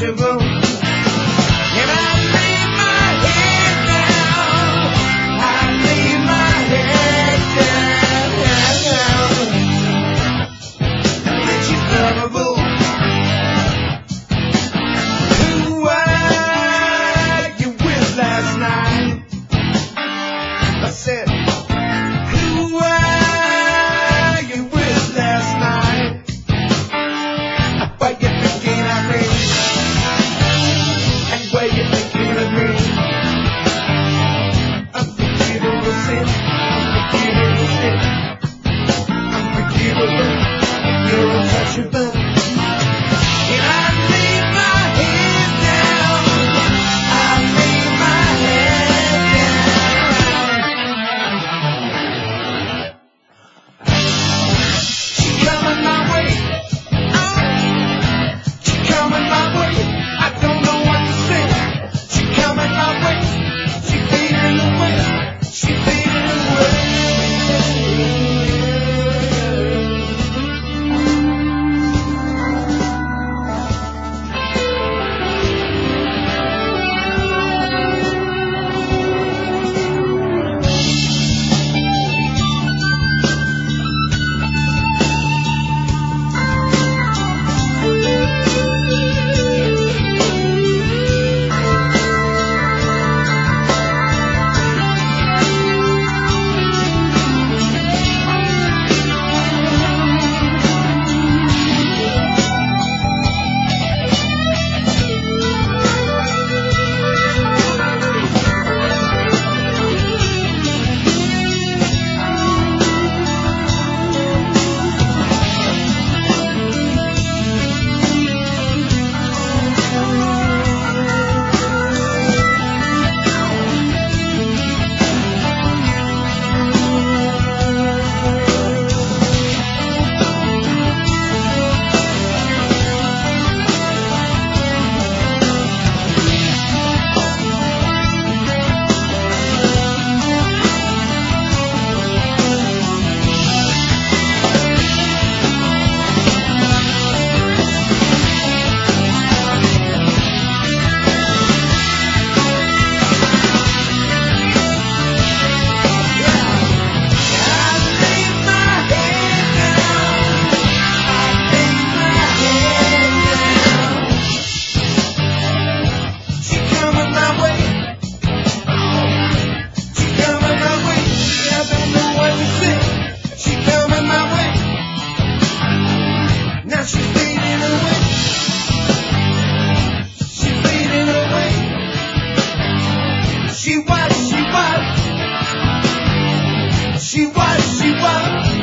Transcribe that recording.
untouchable. And I lay my head down. I lay my head down. And she's lovable. Who were you with last night? I said, who were you with last night? What you thinking of me? And what you thinking of me? Unforgivable sin, unforgivable sin, unforgivable, you're untouchable. And I lay my head down, I lay my head down. She coming my way. She coming my way. I don't know what to say. She coming my way. She fading away. She fading away. She was.